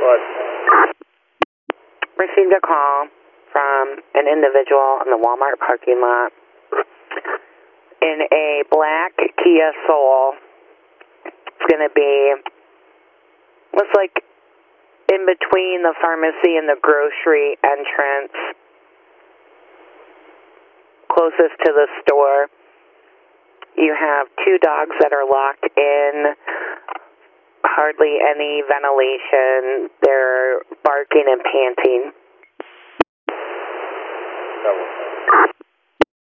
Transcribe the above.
Received a call from an individual in the Walmart parking lot in a black Kia Soul. It's going to be, looks like in between the pharmacy and the grocery entrance, closest to the store. You have two dogs that are locked in, hardly any ventilation. They're barking and panting.